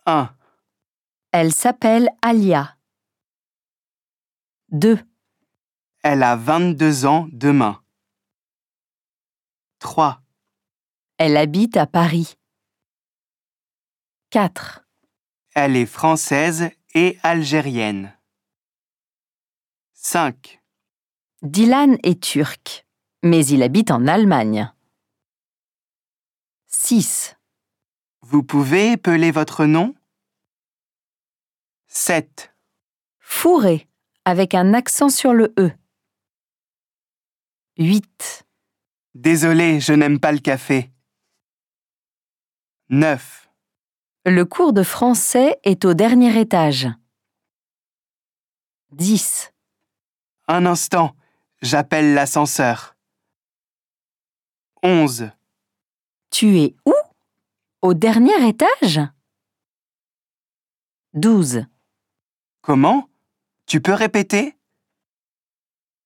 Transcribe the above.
1, Elle s'appelle Alia. 2, elle a 22 ans demain. 3, Elle habite à Paris. 4, elle est française et algérienne. 5, Dylan est turc, mais il habite en Allemagne. 6, vous pouvez épeler votre nom? 7, Fourré, avec un accent sur le E. 8, désolé, je n'aime pas le café. 9, Le cours de français est au dernier étage. 10, un instant, j'appelle l'ascenseur. 11, Tu es où? Au dernier étage? 12, comment? Tu peux répéter?